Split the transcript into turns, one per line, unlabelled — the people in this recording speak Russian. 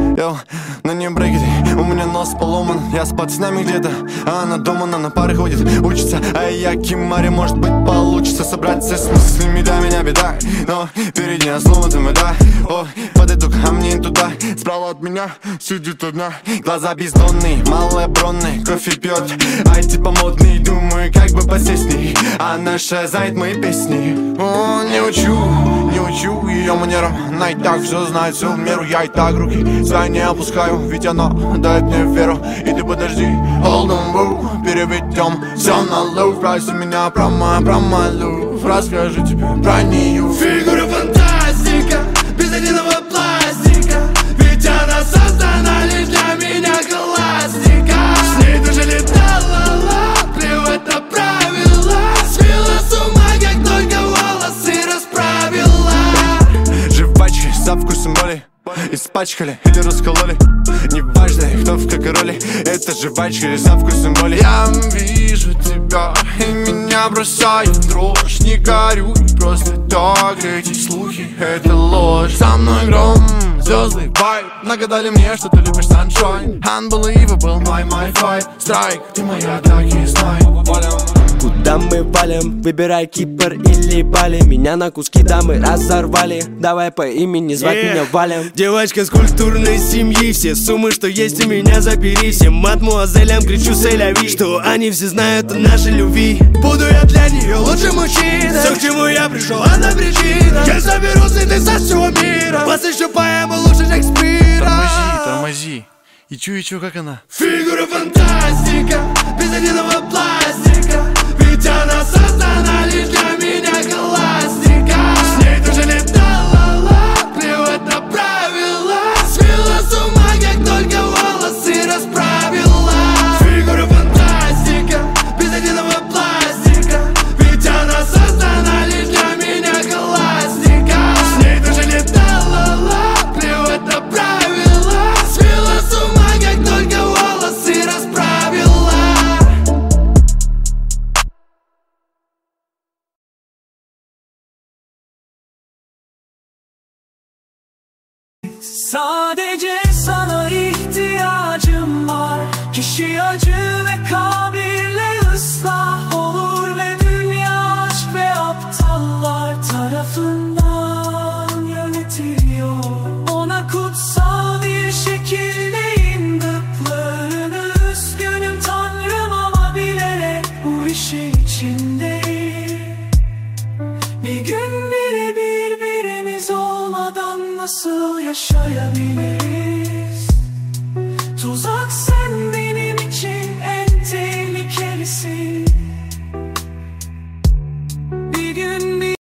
Йоу, на ней брекеты, у меня нос поломан. Я с пацанами где-то, а она дома, она на пары ходит, учится. А я Кимари, может быть получится собраться с мыслями, да, меня беда. Но перед ней сломанными, да. О, подойду ко мне туда, справа от меня сидит одна. Глаза бездонные, малые бронные, кофе пьет, ай типа модный. Думаю, как бы посесть с ней, она шазает мои песни. О, не учу ее манерам. Она и так все знает, все в меру. Я и так руки свои не опускаю, ведь она дает мне веру. И ты подожди, hold on, boo, переведем все на low. Спроси меня про мою любовь, расскажи тебе про нее.
Фигура фантастика, без единого пластика, ведь она создана лишь для меня классика. С ней даже летала, плевать на правила, свела с ума, как только волосы расправила.
Жвачки со вкусом боли испачкали или раскололи, неважно, кто в какой роли. Это жвачки со вкусом боли. Я вижу тебя, и меня бросает в дрожь. Не горюй, просто так, эти слухи, это ложь. Со мной гром, звезды, вайб, нагадали мне, что ты любишь sunshine. Unbelievable, my fight. Страйк, ты моя, так и знай.
Куда мы валим? Выбирай Кипр или Бали. Меня на куски дамы разорвали. Давай по имени звать меня Валем.
Девочка с культурной семьи, все суммы, что есть у меня, забери. Всем мадмуазелям кричу сэляви, что они все знают о нашей любви. Буду я для нее лучшим мужчиной. Все, к чему я пришел, она причина. Я соберу цветы со всего мира, посвящу поэму лучше Шекспира.
Тормози. И чу, как она?
Фигура фантастика, без единого пластика, ведь она создана лишь для меня классика. С ней тоже летала, плевать на правила, свела с ума, как только волосы расправила. Фигура фантастика, без единого пластика, ведь она создана лишь для меня классика. С ней тоже летала, плевать на правила, свела с ума, как только волосы расправила.
Sadece sana ihtiyacım var. Kişi acı ve kabirle ıslah olur ve dünya aşk ve aptallar tarafından yönetiliyor. Ona kutsal bir şekilde indıklarını üzgünüm Tanrım ama bilerek bu işin içindeyim. Bir gün bile birbirimiz olmadan nasıl yaşayabiliriz?